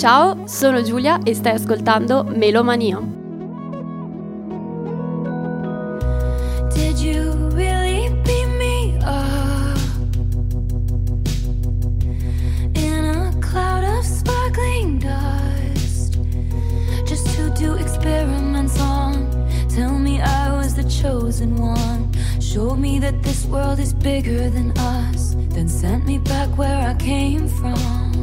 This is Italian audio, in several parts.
Ciao, sono Giulia e stai ascoltando Melomania. Did you really beat me up in a cloud of sparkling dust just to do experiments on? Tell me I was the chosen one. Showed me that this world is bigger than us, then sent me back where I came from.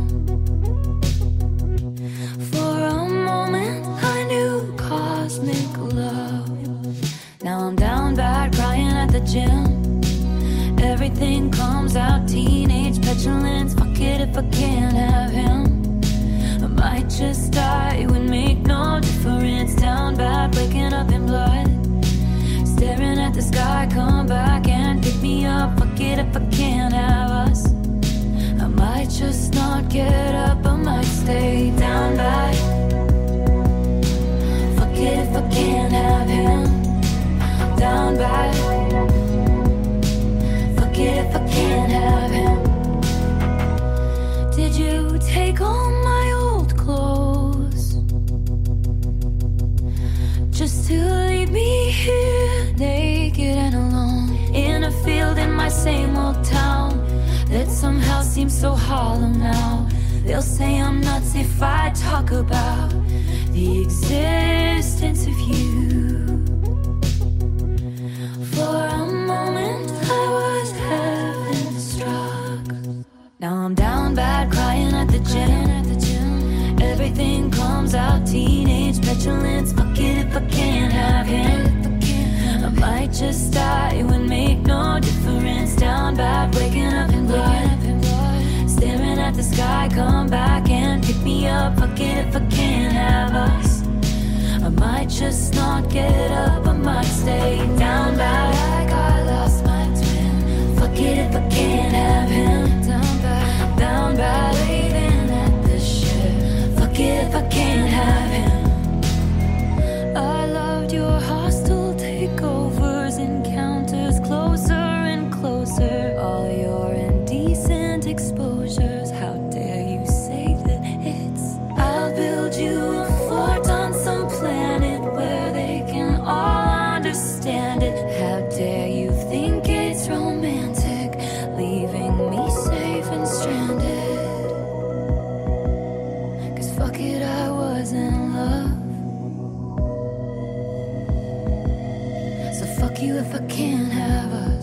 For a moment I knew cosmic love. Now I'm down bad, crying at the gym. Everything comes out, teenage petulance. Fuck it if I can't have him. I might just die, it would make no difference. Down bad, waking up in blood, staring at the sky, come back and pick me up. Fuck it if I can't have us. I might just not get up, I might stay down bad. Fuck it if I can't have him. Down bad. Fuck it if I can't have him. Did you take all my old clothes just to leave me here naked and alone in a field in my same old town that somehow seems so hollow now? They'll say I'm nuts if I talk about the existence of you. For a moment I was heaven struck. Now I'm down bad, crying at the gym. Everything comes out, teenage petulance. Fuck it if I can't have him. I might just die, it would make no difference. Down bad, waking up in blood, staring at the sky, come back and pick me up. Fuck it if I can't have us. I might just not get up, I might stay down bad. Like I lost my twin. Fuck it if I can't have him. Down bad, waving at the ship. Fuck it if I can't have him. I loved your hostile takeovers, encounters closer and closer. All your indecent exposures. How dare you say that it's? I'll build you a fort on some planet where they can all understand it. How dare you think it's romantic, leaving me safe and stranded? 'Cause fuck it, I was in love. So fuck you if I can't have us.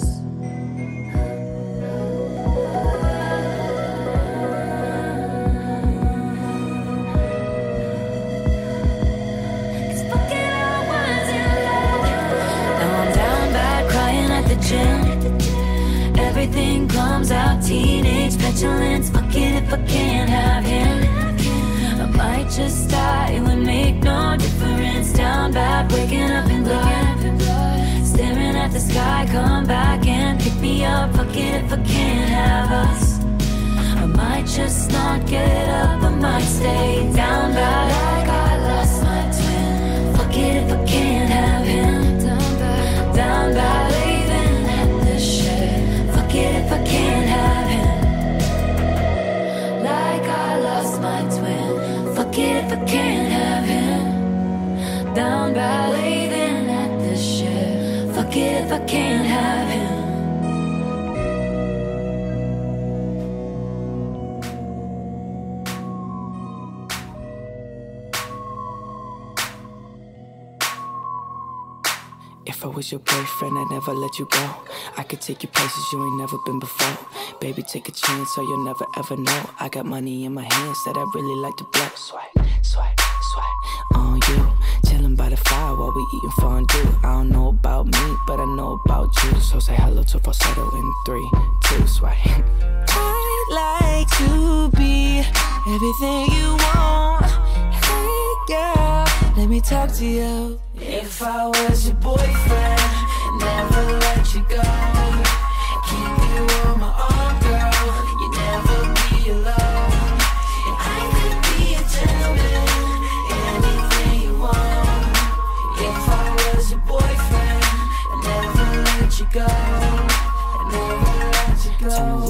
Everything comes out, teenage petulance. Fuck it if I can't have him. I might just die, it would make no difference. Down bad, waking up in blood, staring at the sky, come back and pick me up. Fuck it if I can't have us. I might just not get up, I might stay down bad. Like I lost my twin. Fuck it if I can't have him. Down bad, waving at the ship. Fuck it if I can't have him. Like I lost my twin. Fuck it if I can't have him. Down bad, waving at the ship. Fuck it if I can't have him. If I was your boyfriend, I'd never let you go. I could take you places you ain't never been before. Baby, take a chance so you'll never ever know. I got money in my hands that I really like to blow. Swipe, swipe, swipe on you. Chilling by the fire while we eating fondue. I don't know about me, but I know about you. So say hello to falsetto in 3, 2, swipe. I'd like to be everything you want. Hey girl, let me talk to you. If I was your boyfriend, never let you go. Keep you on my arm, girl. You never be alone. And I could be a gentleman, anything you want. If I was your boyfriend, I'd never let you go. I'd never let you go. Tell me what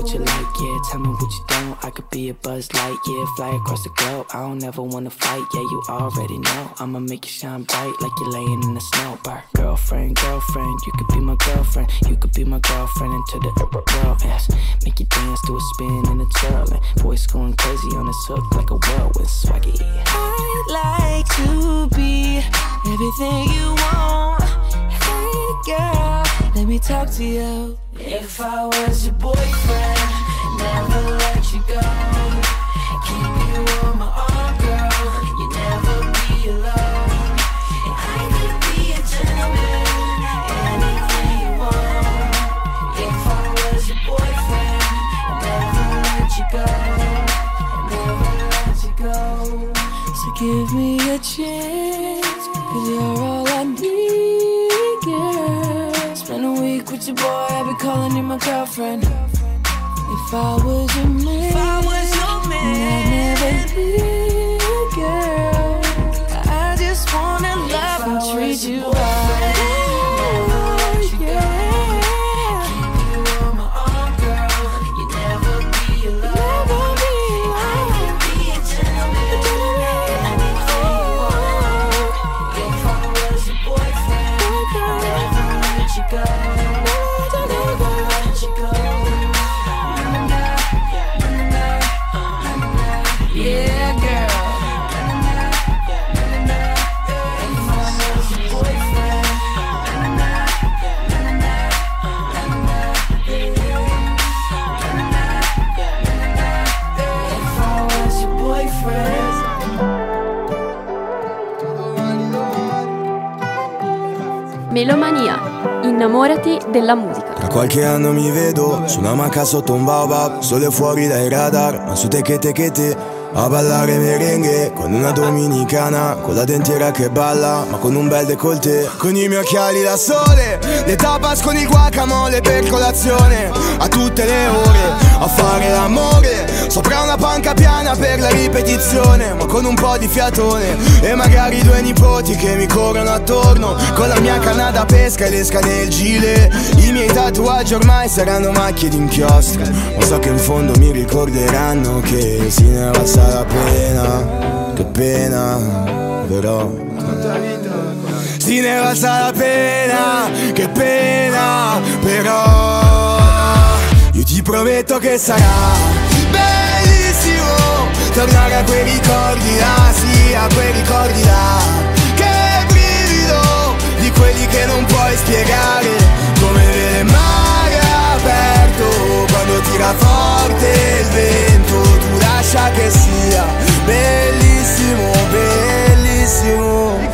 what you like, yeah, tell me what you don't. I could be a Buzz Light, yeah, fly across the globe. I don't ever wanna fight, yeah, you already know. I'ma make you shine bright like you're laying in the snow. Bar. Girlfriend, girlfriend, you could be my girlfriend. You could be my girlfriend into the world, yes. Make you dance to a spin and a twirl, and voice going crazy on this hook like a whirlwind swaggy. I'd like to be everything you want. Hey girl, let me talk to you. If I was your boyfriend, never let you go. Keep you on my arm, girl. You never be alone. And I could be a gentleman, anything you want. If I was your boyfriend, never let you go. Never let you go. So give me a chance, 'cause you're all I need, girl. Spend a week with your boy, I'll be calling you my girlfriend. If I was your man, I'd never leave, girl. I just wanna love and treat you right. Melomania, innamorati della musica. Tra qualche anno mi vedo su una macca sotto un baobab, sole fuori dai radar, ma su te a ballare merengue con una dominicana, con la dentiera che balla, ma con un bel décolleté. Con i miei occhiali da sole, le tapas con il guacamole per colazione, a tutte le ore, a fare l'amore, sopra una panca piana per la ripetizione, ma con un po' di fiatone, e magari 2 nipoti che mi corrono attorno, con la mia canna da pesca e l'esca nel gilet. I miei tatuaggi ormai saranno macchie d'inchiostro, ma so che in fondo mi ricorderanno che si ne valsa la pena, che pena, però si ne valsa la pena, che pena, però io ti prometto che sarà bellissimo tornare a quei ricordi là, sì, a quei ricordi là. Che brivido di quelli che non puoi spiegare, come vedere il mare aperto quando tira forte il vento. Tu lascia che sia bellissimo, bellissimo.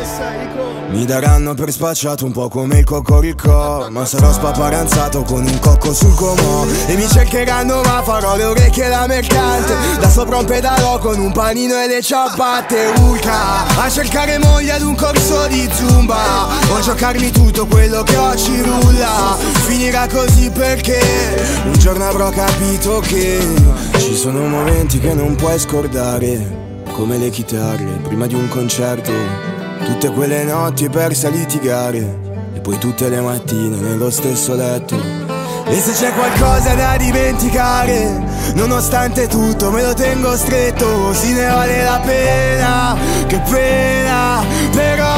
Mi daranno per spacciato un po' come il cocorico, ma sarò spaparanzato con un cocco sul comò. E mi cercheranno ma farò le orecchie da mercante, da sopra un pedalò con un panino e le ciabatte. Urca a cercare moglie ad un corso di zumba, o giocarmi tutto quello che ho ci rulla. Finirà così perché un giorno avrò capito che ci sono momenti che non puoi scordare, come le chitarre prima di un concerto. Tutte quelle notti perse a litigare, e poi tutte le mattine nello stesso letto. E se c'è qualcosa da dimenticare, nonostante tutto me lo tengo stretto. Sì, ne vale la pena, che pena, però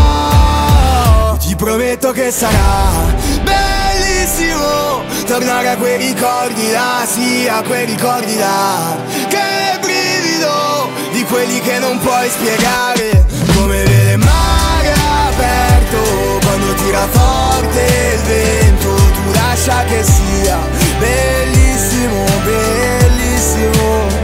ti prometto che sarà bellissimo tornare a quei ricordi là, sì, a quei ricordi là. Che brivido di quelli che non puoi spiegare, come vede il mare aperto quando tira forte il vento. Tu lascia che sia bellissimo, bellissimo.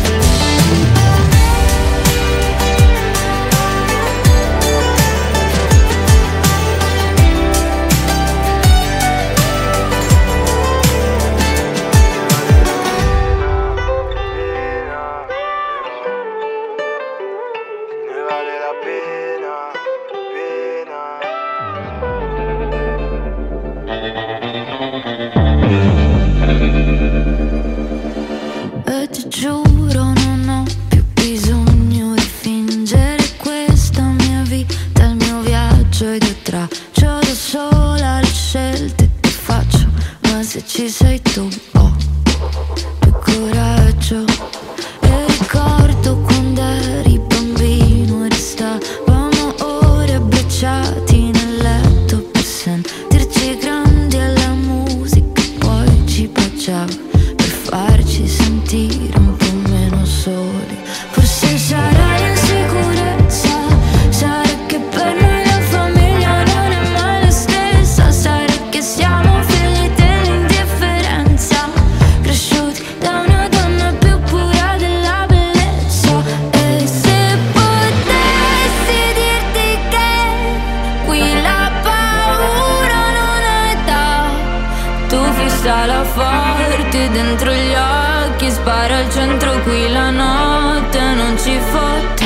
E ti giuro non ho più bisogno di fingere questa mia vita, il mio viaggio ed io traccio da sola le scelte che faccio, ma se ci sei tu, oh. che coraggio. E ricordo quando eri bambino e restavamo ore abbracciati nel letto per sentirci grandi e la musica poi ci baciava per farci sentire un po' meno soli. Forse sarà l'insicurezza, sarà che per noi la famiglia non è mai la stessa, sarà che siamo figli dell'indifferenza, cresciuti da una donna più pura della bellezza. E se potessi dirti che qui la paura non ha età, tu fissala forte dentro gli occhi, spara al centro, qui la notte non ci fotte.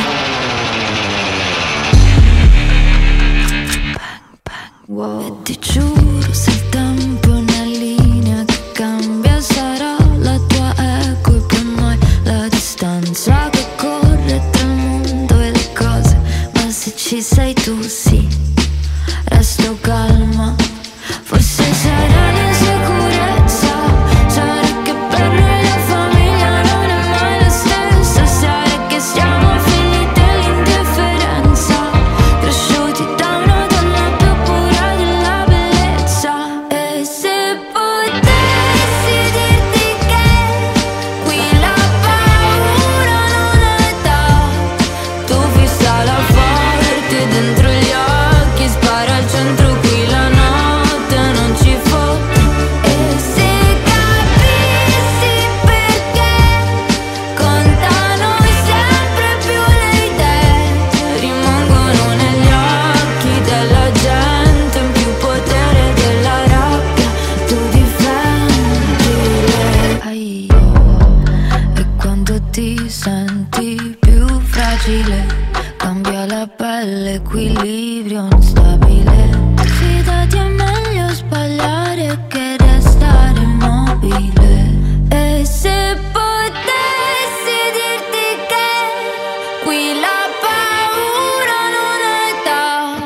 Wow. E ti giuro, se il tempo è una linea che cambia, sarà la tua eco e per noi la distanza che corre tra il mondo e le cose. Ma se ci sei tu sì, resto calma. Forse sarà l'insicurezza, sarà che per noi la famiglia non è mai la stessa, sarà che siamo figli dell'indifferenza, cresciuti da una donna più pura della bellezza. E se potessi dirti che qui la paura non ha età, tu fissala forte dentro gli occhi, spara al centro, qui la notte non ci fotte. E se capissi perché contano sempre più le idee, rimangono negli occhi della gente, in più potere della rabbia, tu difendi lei. E quando ti senti più fragile, cambia la pelle, equilibrio instabile. Fidati, è meglio sbagliare che restare immobile. E se potessi dirti che qui la paura non ha età,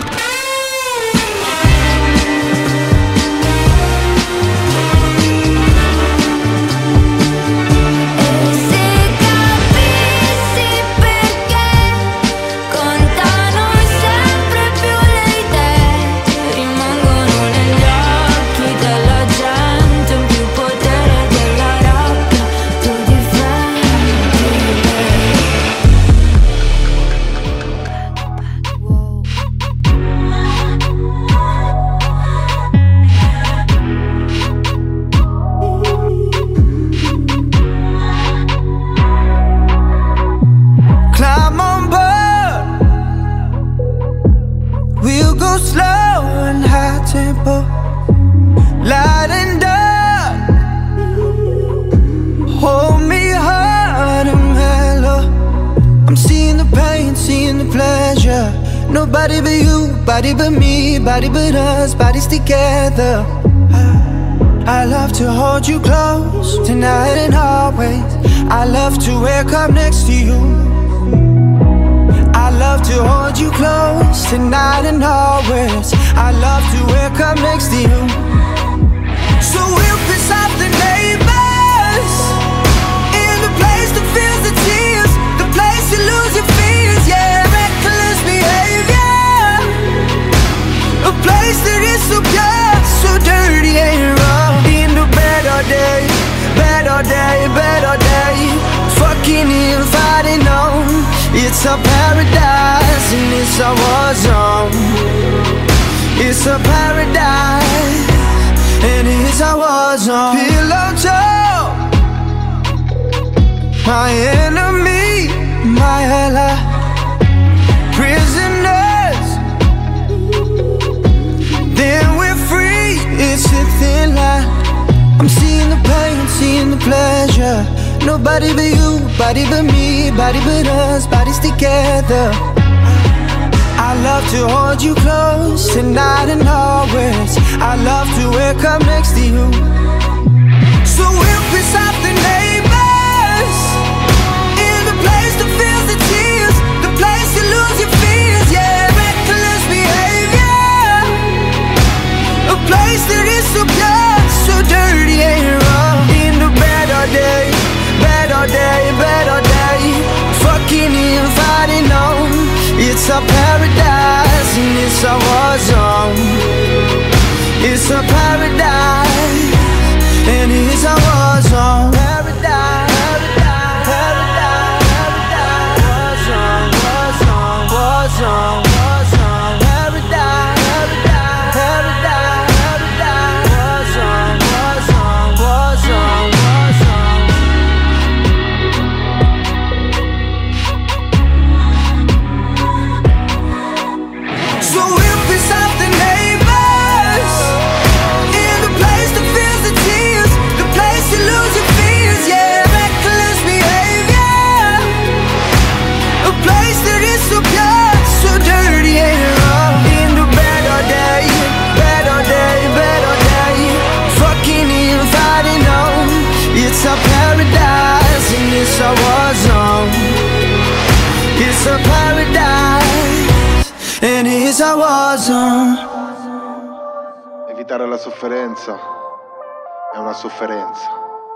e se capissi perché contano sempre più le idee, rimangono negli occhi della gente, in più potere della rabbia, tu difendi lei. Climb on board, we'll go slow and high tempo, light and dark. Hold me hard and mellow. I'm seeing the pain, seeing the pleasure. Nobody but you, body but me, body but us, bodies together. I love to hold you close, tonight and always. I love to wake up next to you. I love to hold you close, tonight and always. I love to wake up next to you. So we'll piss off the neighbors, in the place that feels the tears, the place you lose your fears, yeah, reckless behavior, a place that is so pure, so dirty and raw. In the better day, better day, better day, fucking and fighting on. It's a paradise and it's a war zone. It's a paradise and it's a war zone. Pillow talk, my enemy, my ally. Prisoners, then we're free. It's a thin line. I'm seeing the pain, seeing the pleasure. Nobody but you, body but me, body but us, bodies together. I love to hold you close, tonight and always. I love to wake up next to you. So we'll piss off the neighbors, in the place that feels the tears, the place you lose your fears, yeah, reckless behavior, a place that is so pure, so dirty and raw. In the better a paradise, and here's our war zone. Paradise, paradise, paradise, paradise. War zone, war zone, war zone. Paradise, paradise, paradise, paradise. War zone, war zone, war zone, war zone. So we'll piss off the neighbors, in the place that feels the tears, the place you lose your fears, yeah. Reckless behavior, a place that is so pure, so dirty and raw. In the better day, better day, better day, fucking inviting on. It's a paradise and it's a war zone. It's a paradise and it's a war zone. Evitare la sofferenza è una sofferenza.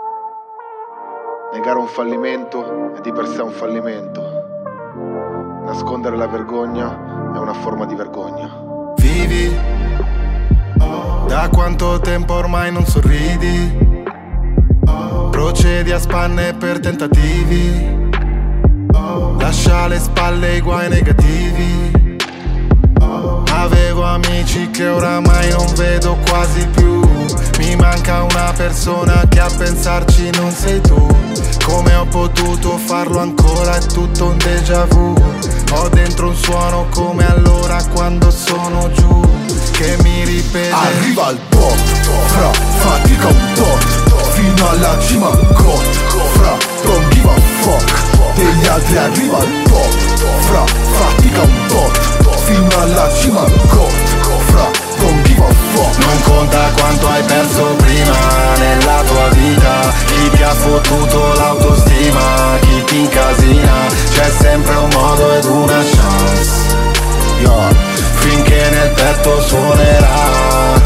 Negare un fallimento è di per sé un fallimento. Nascondere la vergogna è una forma di vergogna. Vivi, da quanto tempo ormai non sorridi? Procedi a spanne per tentativi. Lascia alle spalle i guai negativi. Avevo amici che oramai non vedo quasi più. Mi manca una persona che a pensarci non sei tu. Come ho potuto farlo ancora, è tutto un déjà vu. Ho dentro un suono come allora quando sono giù, che mi ripete. Arriva il pop, fra, fatica un tot, fino alla cima got, fra, don't give a fuck. Degli altri arriva il pop, fra, fatica un tot, fino alla cima got, fra, don't give a fuck. Non conta quanto hai perso prima nella tua vita, chi ti ha fottuto l'autostima, chi ti incasina. C'è sempre un modo ed una chance, yeah. Finché nel petto suonerà.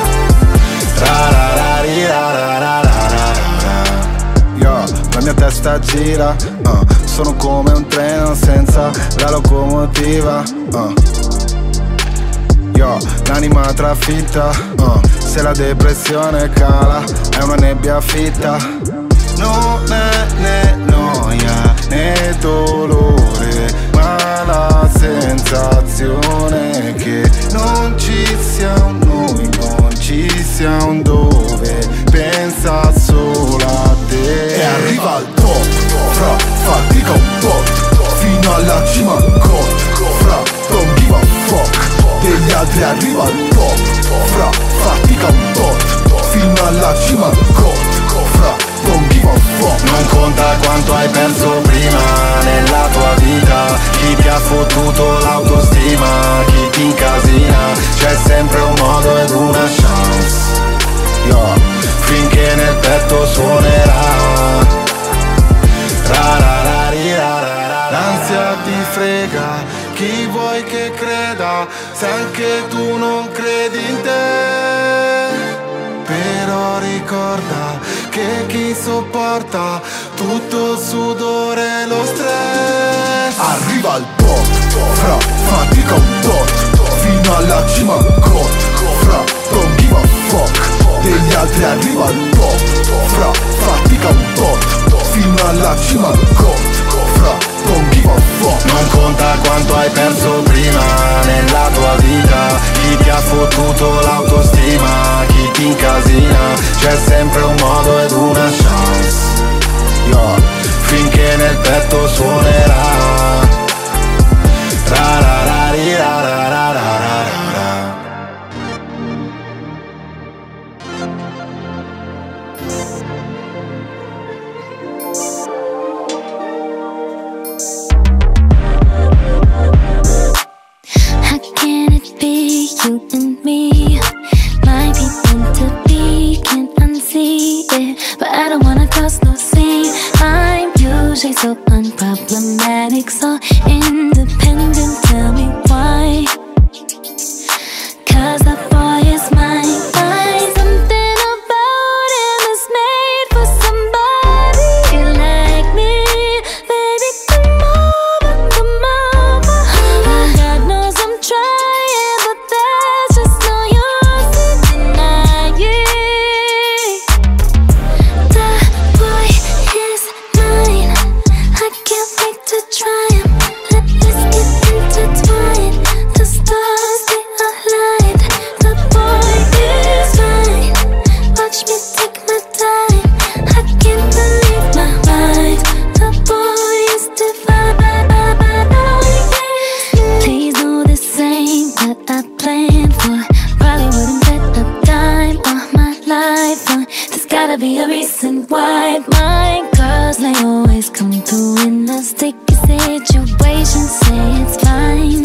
Yeah, la mia testa gira, sono come un treno senza la locomotiva, Yo, l'anima trafitta, se la depressione cala è una nebbia fitta. Non è né noia né dolore, ma la sensazione che non ci sia un noi, non ci sia un dove. Pensa solo a te. E arriva il top, fra, fatica un tot, fino alla cima got, fra, don't give a fuck. Degli altri arriva il top, fra, fatica un tot, fino alla cima got, fra, don't give a fuck. Non conta quanto hai perso prima nella tua vita, chi ti ha fottuto l'autostima, chi ti incasina. C'è sempre un modo ed una chance, yeah. Finché nel petto suonerà. L'ansia ti frega, chi vuoi che creda, se anche tu non credi in te. Però ricorda che chi sopporta tutto il sudore e lo stress. Arriva il pop, fra, fatica un tot, fino alla cima got, fra, don't give a fuck. Degli altri arriva il pop, fra, fatica un tot, fino alla cima got, fra, don't give a fuck. Non conta quanto hai perso prima nella tua vita, chi ti ha fottuto l'autostima, chi ti incasina. C'è sempre un modo ed una chance, yeah. Finché nel petto suonerà. You and me might be meant to be, can't unsee it, but I don't wanna cause no scene. I'm usually so unproblematic, so independent, tell me why. Cause that boy is mine, mine. Something about him is made for somebody like me. Baby, come over, come over. God knows I'm trying, but there's just no use in denying. be a reason why my girls, they always come through in a sticky situation. Say it's fine,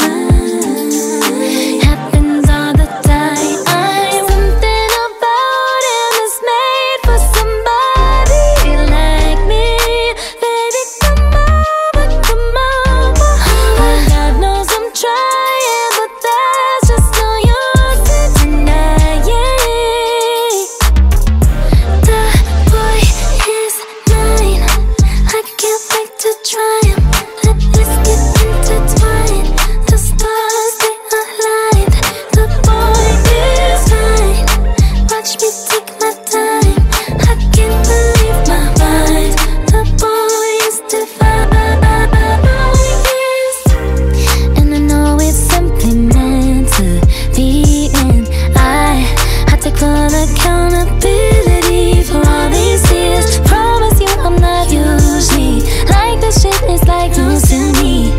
happens all the time. Something about him is made for somebody like me. Baby, come over, come over. God knows I'm trying, but there's just no use in denying. The boy is mine, I can't wait to try him. Let's get intertwined, the stars they align. The boy is mine, watch me take my time. I can't believe my mind. The boy is divine, and I know it's simply meant to be. And I take full accountability for all these years. Promise you I'm not usually like this shit is like news to me,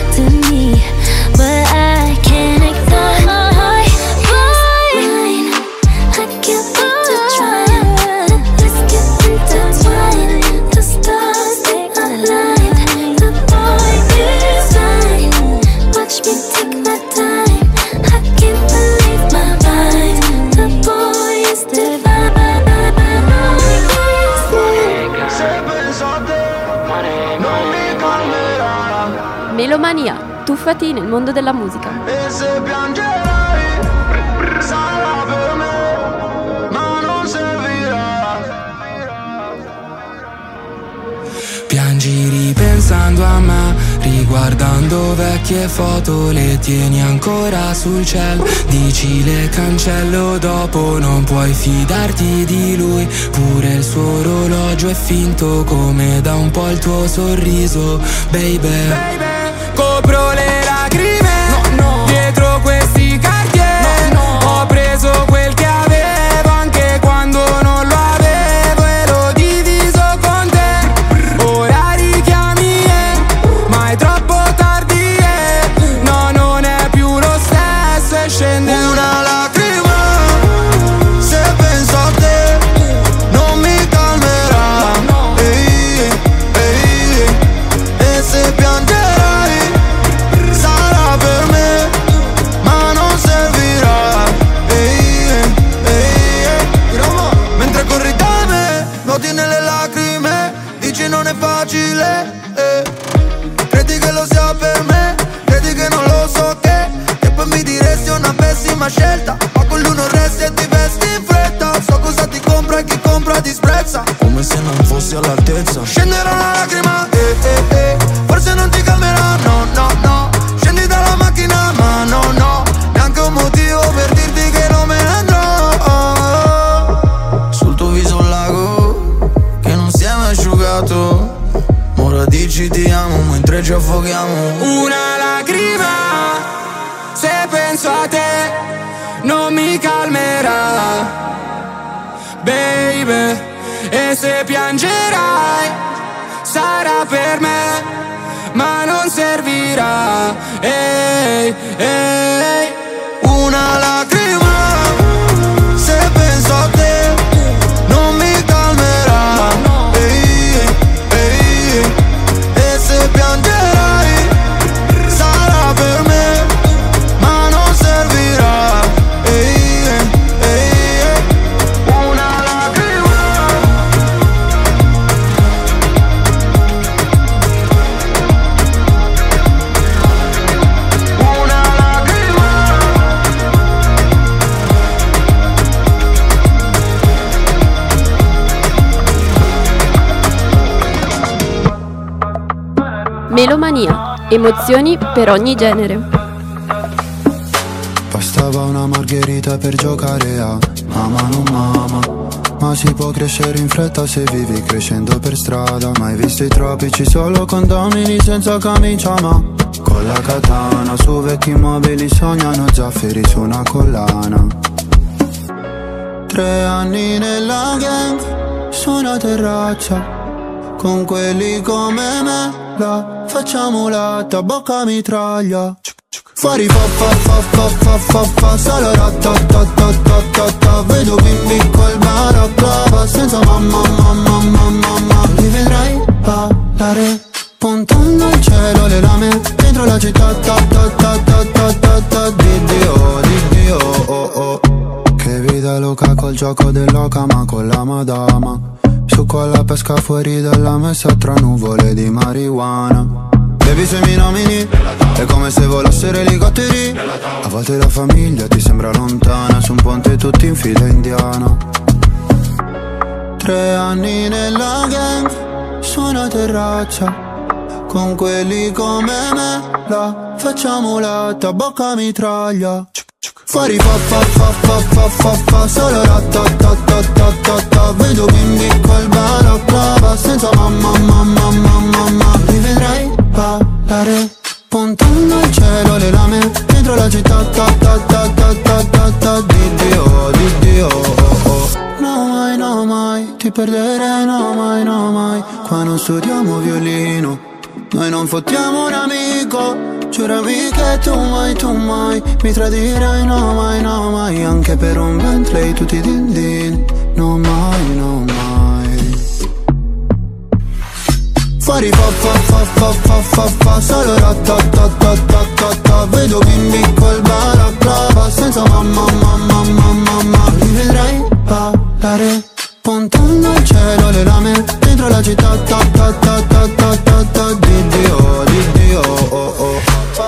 but I can't ignore my heart. Mine, I can't wait to try it. Let's get intertwined, the stars they align. The boy is mine, watch me take my time. I can't believe my mind. The boy is divine. Se penso a te, non mi calmerà. Melomania, tuffati nel mondo della musica. E se piangerai, sarà per me, ma non servirà. Piangi ripensando a me, riguardando vecchie foto, le tieni ancora sul cielo. Dici le cancello dopo, non puoi fidarti di lui. Pure il suo orologio è finto, come da un po' il tuo sorriso. Baby, copro le lacrime, dietro questi cartier. Ho preso quel che avevo anche quando non lo avevo e l'ho diviso con te. Ora richiami, ma è troppo tardi, no, non è più lo stesso e scende Una lacrima, se penso a te, non mi calmerà. Ehi, ehi, e se piangerai, sarà per me, ma non servirà. Ehi, ehi, mentre corri da me, noti nelle lacrime, dici non è facile. Credi che lo sia per me, credi che non lo so che poi mi diresti una pessima scelta, ma con lui non resti e ti vesti in fretta. So cosa ti compra e chi compra ti sprezza, come se non fossi all'altezza. Scenderà una lacrima, forse non ti calmerà, no, no, no. Scendi dalla macchina, ma no, no, neanche un motivo per dirti che non me ne andrò. Sul tuo viso un lago che non si è mai asciugato. Ora dici ti amo mentre ci affoghiamo. una lacrima, se penso a te non mi calmerà, baby. E se piangerai sarà per me, ma non servirà. Ehi, ehi. Una lacrima, se penso a te, non mi calmerà. Ehi, ehi, e se piangerai, sarà per me, ma non servirà. Ehi, ehi, una lacrima. Una lacrima. Melomania, emozioni per ogni genere. Bastava una margherita per giocare a mamma non mamma. Ma si può crescere in fretta se vivi crescendo per strada. Mai visto i tropici solo condomini senza camicia, ma con la katana su vecchi mobili sognano zaffiri su una collana. 3 anni nella gang su una terrazza con quelli come me, la facciamo latta, bocca mitraglia. Fuori fa solo ta. Vedo bimbi col balaclava senza mamma. Li vedrai ballare puntando al cielo le lame dentro la città ta. Dio, oh. Che vita loca col gioco dell'oca ma con la madama. Su con la pesca fuori dalla messa tra nuvole di marijuana. Baby se mi nomini è come se volassero elicotteri. A volte la famiglia ti sembra lontana, su un ponte tutti in fila indiana. 3 anni nella gang, su una terrazza, con quelli come me, la facciamo latta, bocca mitraglia. Fuori fa solo ta. Vedo bimbi col balaclava senza mamma. Li vedrai ballare puntando al cielo le lame dentro la città ta. Dio, oh. No mai, ti perderei, no mai. Qua non studiamo violino, noi non fottiamo un amico. Giurami che tu mai mi tradirai, no mai. Anche per un Bentley tutti din. No mai. Fuori fa solo ta. Vedo bimbi col balaclava senza mamma. Li vedrai ballare puntando al cielo le lame dentro la città ta. Dio, oh.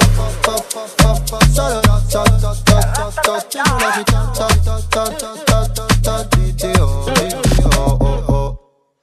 Solo ta. Dentro la città ta. Dio, oh.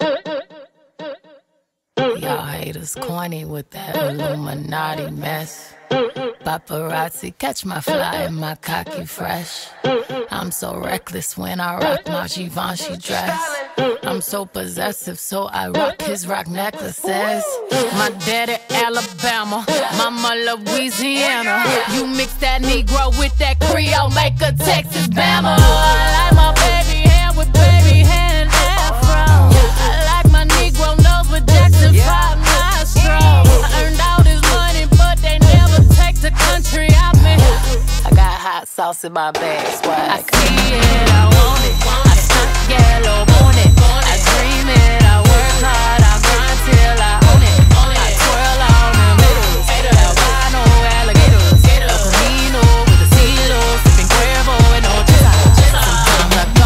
Y'all haters corny with that Illuminati mess. Paparazzi catch my fly and my cocky fresh. I'm so reckless when I rock my Givenchy dress. I'm so possessive, so I rock his rock necklaces. My daddy Alabama, mama Louisiana. You mix that Negro with that Creole, make a Texas Bama. I like my baby hair with baby hair and afro. I like my Negro nose with Jackson 5 nostrils. I earned all this money, but they never take the country out me. I got hot sauce in my bag, swag. I see it, I want it. I stuck yellow on it. I dream it, I work hard, I grind till I own it. I twirl on them hitters, albino alligators, El Camino with the CeeLo, sipping Cuervo and no chispa. Sometimes I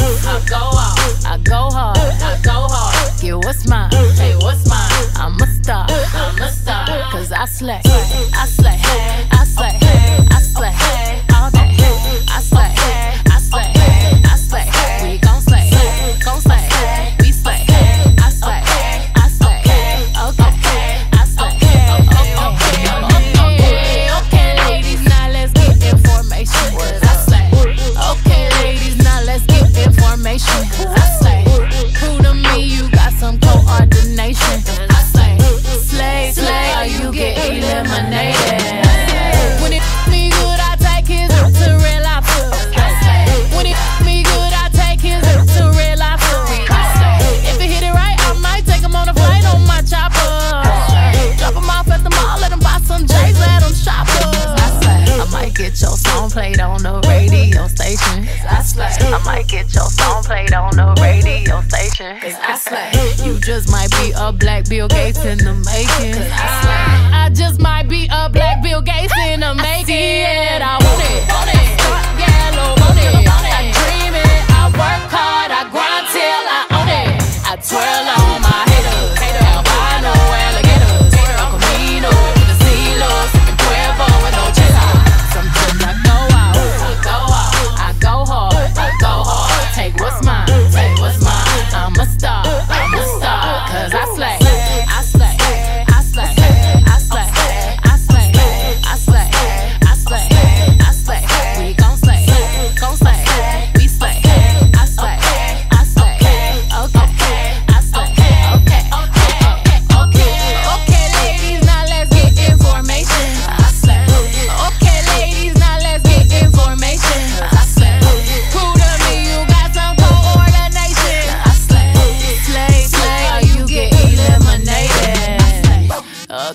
go hard. Get what's mine, hey, what's mine? I'm a star, cause I slay. All day, I slay. We gon' slay. We slay. I slay. Okay, I slay. Okay, ladies, now let's get information. Cause I slay. Okay, ladies, now let's get information. Cause I slay. Prove to me you got some coordination. I slay. Slay, or you get eliminated. When it me good, I take his to real life. When it me good, I take his to real life. If it hit it right, I might take him on a flight on my chopper. Drop him off at the mall, let him buy some J's, let him shop us. I might get your song played on the radio station. I might get your song played on the radio station. You just might be a black Bill Gates in the making. I just might be a black Bill Gates in the making. I see it, I want it. Yellow, want it. I dream it, I work hard, I grind till I own it. I twirl on my haters, albino alligators, El Camino with the CeeLo, sipping Cuervo with no chispa. Sometimes I go hard. Take what's mine. I'm a star, cause I slay. I slay.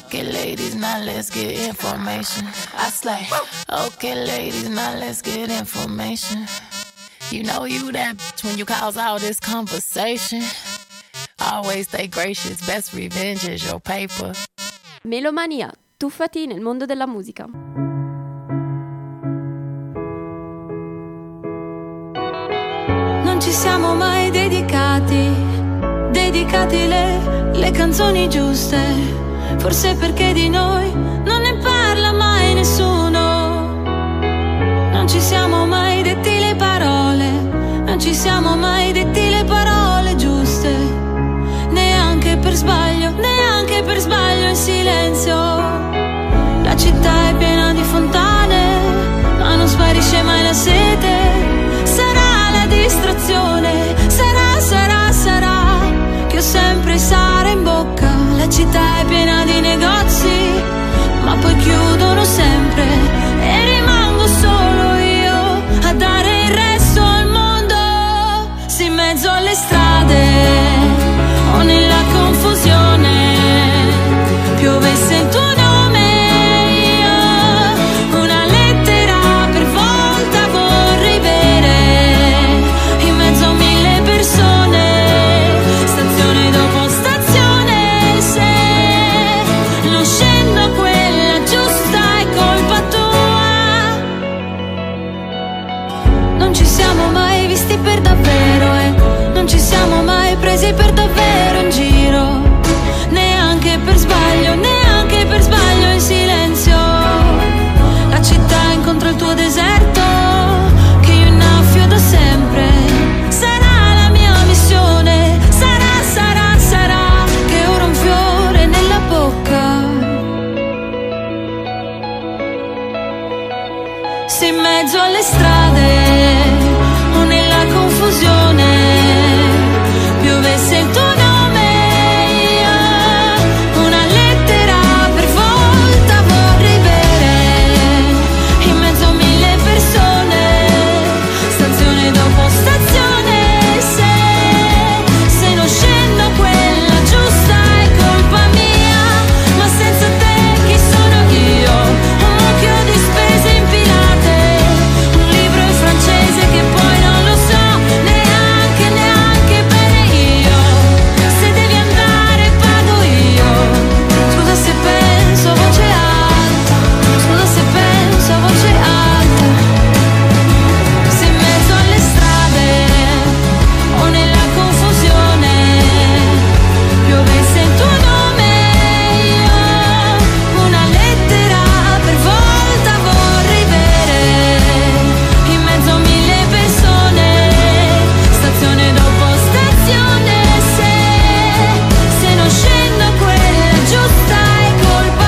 Okay, ladies, now let's get information. I slay. Okay, ladies, now let's get information. You know you that bitch when you cause all this conversation. Always stay gracious, best revenge is your paper. Melomania, tuffati nel mondo della musica. Non ci siamo mai dedicati le canzoni giuste, forse perché di noi non ne parla mai nessuno. Non ci siamo mai detti le parole, non ci siamo mai detti le parole giuste, neanche per sbaglio in silenzio. La città è piena di fontane, ma non sparisce mai la sete. Sarà la distrazione, sarà che ho sempre sale in bocca. La città è piena di negozi, ma poi chiudono sempre e rimango solo io a dare il resto al mondo. Sì, in mezzo alle strade o nella confusione piovesse il tuo nome, io una lettera per volta vorrei bere in mezzo a 1000 persone, stazione dopo stazione. Se non scendo quella giusta è colpa tua. Non ci siamo mai visti per davvero e non ci siamo mai presi per davvero in giro, neanche per sbaglio in silenzio. La città incontra il tuo deserto che io innaffio da sempre. Sarà la mia missione, sarà che ora un fiore nella bocca. Se in mezzo alle strade o nella confusione piovesse il tuo nome, una lettera per volta vorrei bere in mezzo a 1000 persone, stazione dopo stazione. Se non scendo quella giusta è colpa mia, ma senza te chi sono io? Un mucchio di spese impilate, un libro in francese che poi non lo so neanche bene io. Se devi andare pago io. Scusa se penso a voce alta, scusa se penso a voce alta. Se in mezzo alle strade o nella confusione piovesse il tuo nome, io una lettera per volta vorrei bere in mezzo a 1000 persone, stazione dopo stazione. Se non scendo quella giusta è colpa.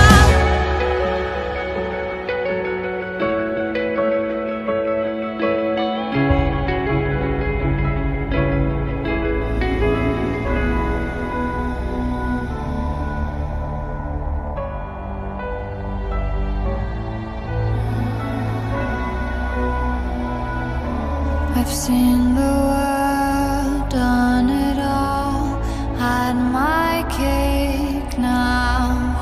I've seen the world, done it all, had my cake now.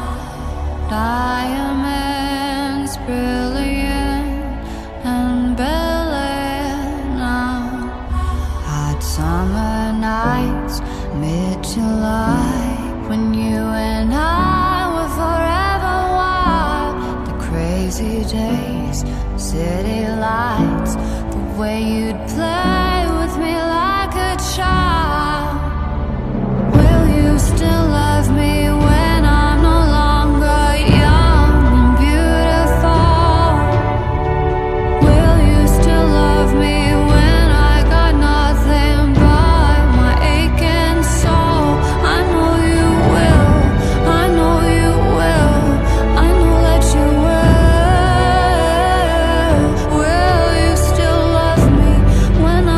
Diamonds brilliant and Bel-Air now. Hot summer nights, mid-July, when you and I were forever wild. The crazy days, city lights, the way you'd play with me like a child. Will you still love me when I'm no longer young and beautiful? Will you still love me when I got nothing but my aching soul? I know you will, I know you will, I know that you will. Will you still love me when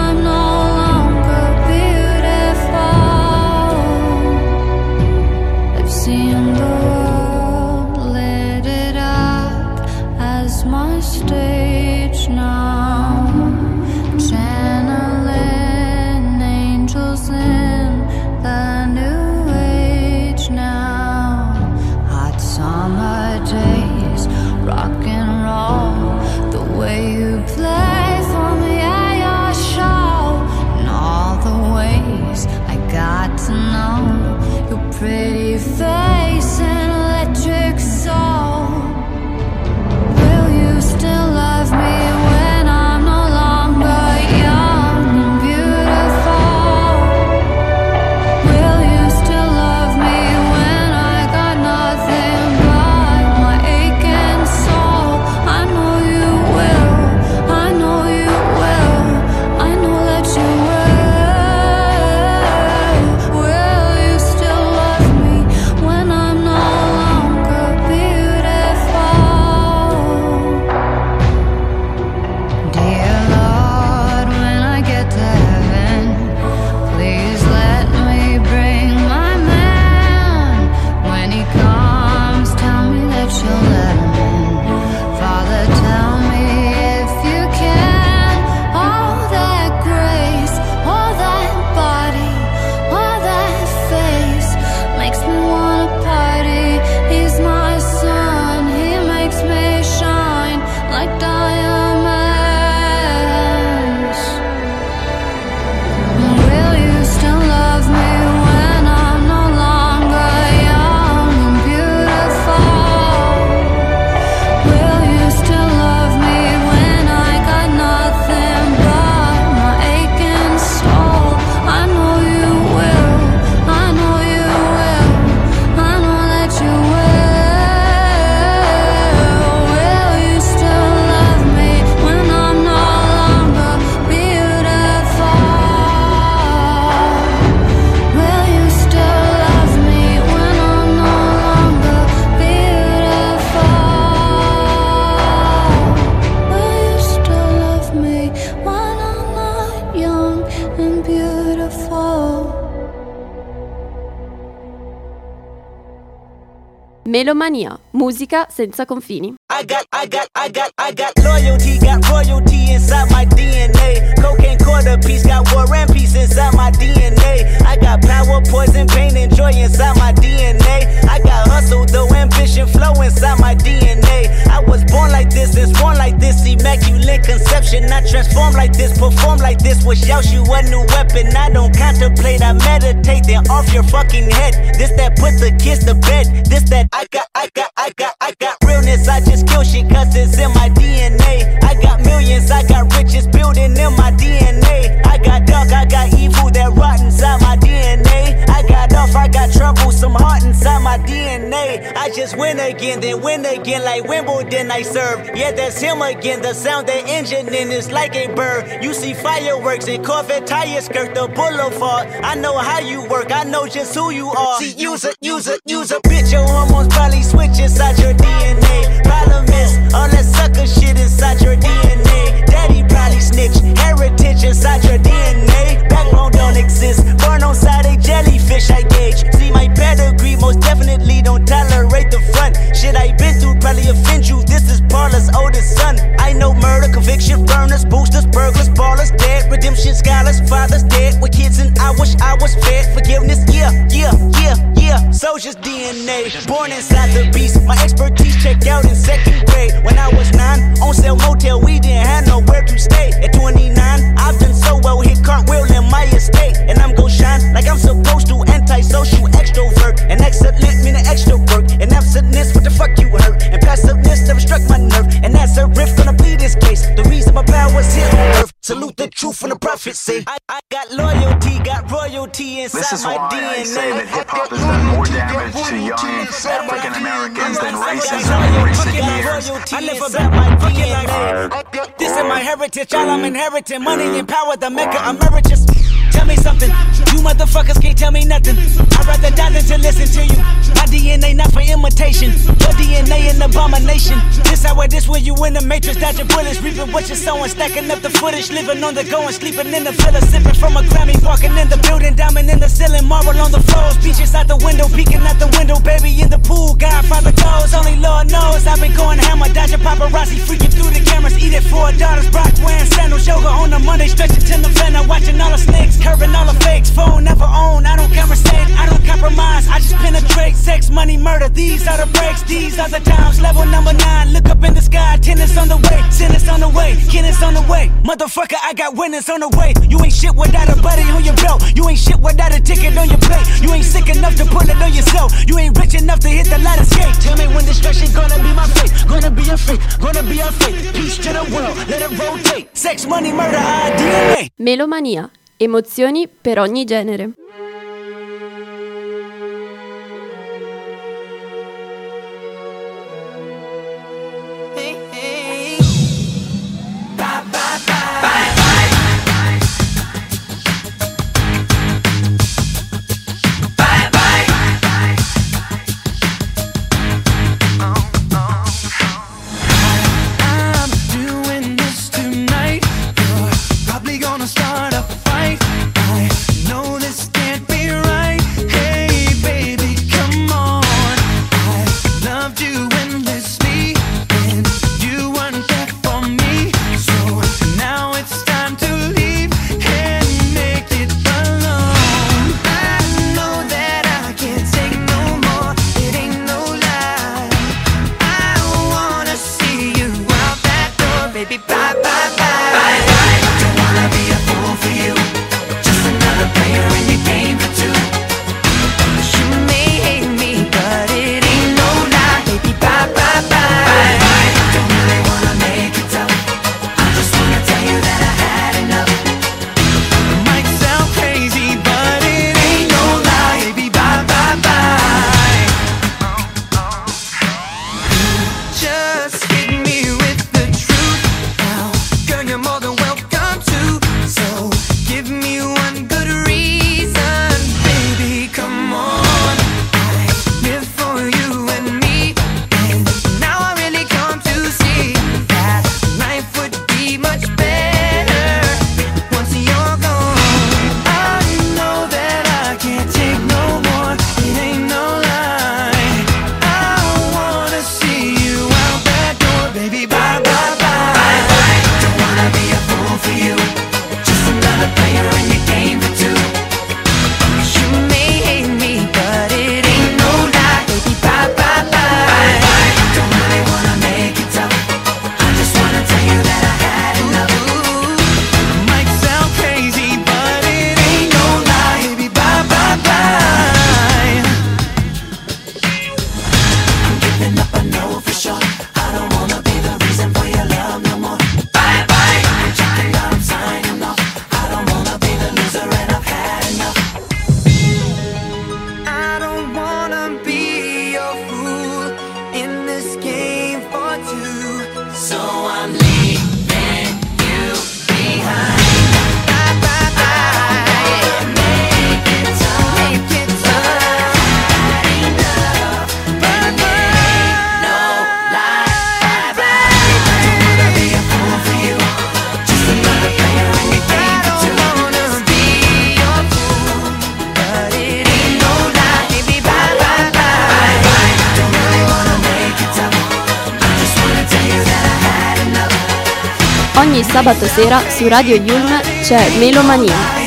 pretty face and electric soul. Will you still love me when I'm no longer young and beautiful? Will you still love me when I got nothing but my aching soul? I know you will, I know you will, I know that you will. Will you still love me when I'm no longer beautiful? Dear Lord, when I get to heaven, please let me bring my man. When he comes, tell me that you'll let him in. Father, tell me if you can. All that grace, all that body, all that face makes me wanna party. He's my sun, he makes me shine like diamonds. Will you still love me when I'm no longer young and beautiful? Will you still love me when I got nothing but my aching soul? I know you will, I know you will, I know that you will. Will you still love me when I'm no longer beautiful? Will you still love me when I'm no longer beautiful? Will you still love me when I'm not young and beautiful? Melomania, musica senza confini. I got loyalty, got royalty inside my DNA. Cocaine quarter piece, got war and peace inside my DNA. I got power, poison, pain, and joy inside my DNA. I got hustle, though ambition, flow inside my DNA. I was born like this and sworn like this, immaculate conception. I transform like this, perform like this, wish out you a new weapon. I don't contemplate, I meditate, then off your fucking head. This that put the kids to bed. This that I got realness, I just kill shit cause it's in my DNA. I got millions, I got riches building in my DNA. I got dark, I got evil that rot inside my DNA. I got off, I got trouble, some heart inside my DNA. I just win again, then win again like Wimbledon I serve. Yeah, that's him again, the sound that engine in is like a bird. You see fireworks and Corvette tires skirt the boulevard. I know how you work, I know just who you are. See, use a bitch, your hormones probably switch inside your DNA. Problem is, all that sucker shit inside your DNA. Daddy probably snitch, heritage inside your DNA. Backbone don't exist, born on side a jellyfish I gauge. See my pedigree, most definitely don't tolerate the front. Shit I been through probably offend you, this is Paula's oldest son. I know murder, conviction, burners, boosters, burglars, ballers, dead. Redemption scholars, fathers dead with kids and I wish I was fed. Forgiveness, yeah. Soldier's DNA, born inside the beast. My expertise checked out in second grade. When I was 9, on sale motel, we didn't have nowhere to stay. At 29, I've done so well, hit cartwheel in my estate. And I'm gon' shine like I'm supposed to, antisocial extrovert. And excellent meaning extra work. And absentness, what the fuck you hurt? And passiveness never struck my nerve. And that's a riff gonna be this case. The reason my power's here on earth. Salute the truth when the prophets say I got loyalty, got royalty inside my DNA. This is why I say that hip-hop has done more damage to young African Americans than racism in recent years. I never bet my DNA. This is my heritage, all I'm inheriting. Money and power, the Mecca emeritus. Tell me something, you motherfuckers can't tell me nothing. I'd rather die than to listen to you. My DNA not for imitation, your DNA an abomination. This how it is when you in the matrix, dodging bullets, reaping what you're sowing, stacking up the footage, living on the go and sleeping in the villa, sipping from a Grammy, walking in the building, diamond in the ceiling, marble on the floors, beaches out the window, peeking out the window, baby in the pool, Godfather goes, only Lord knows. I've been going hammer, dodging paparazzi, freaking through the cameras, eating 4 daughters, Brock wearing sandals, yoga on a Monday, stretching to November, watching all the snakes, curving all the fakes, phone never own, I don't conversate, I don't compromise, I just penetrate, sex, money, murder, These are the breaks, these are the times. Level number 9, look up in the sky. Tennis on the way, tennis on the way, tennis on the way. Motherfucker, I got winners on the way. You ain't shit without a buddy on your belt. You ain't shit without a ticket on your plate. You ain't sick enough to put it on yourself. You ain't rich enough to hit the ladder skate. Tell me when destruction gonna be my fate. Gonna be a fate, gonna be a fate. Peace to the world, let it rotate. Sex, money, murder, DNA. Melomania. Emozioni per ogni genere. Ogni sabato sera su Radio Yulm c'è Melomania.